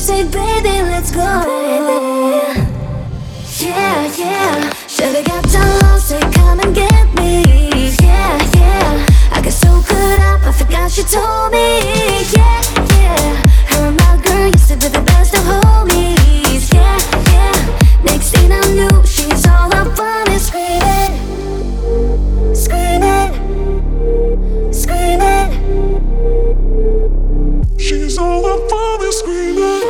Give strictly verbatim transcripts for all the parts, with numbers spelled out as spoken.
said, baby, let's go. Yeah, yeah. Should've got down low, say come and get me. Yeah, yeah. I got so caught up, I forgot you told me. Yeah, yeah. Her and my girl used to be the best of homies. Yeah, yeah. Next thing I knew, she's all up on me, screaming, screaming, screaming. She's all up on me, screaming.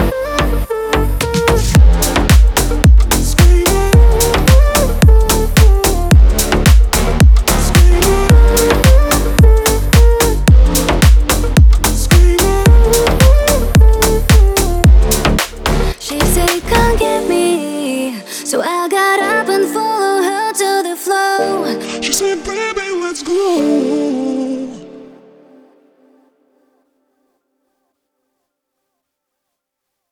So I got up and followed her to the floor. She said, baby, let's go.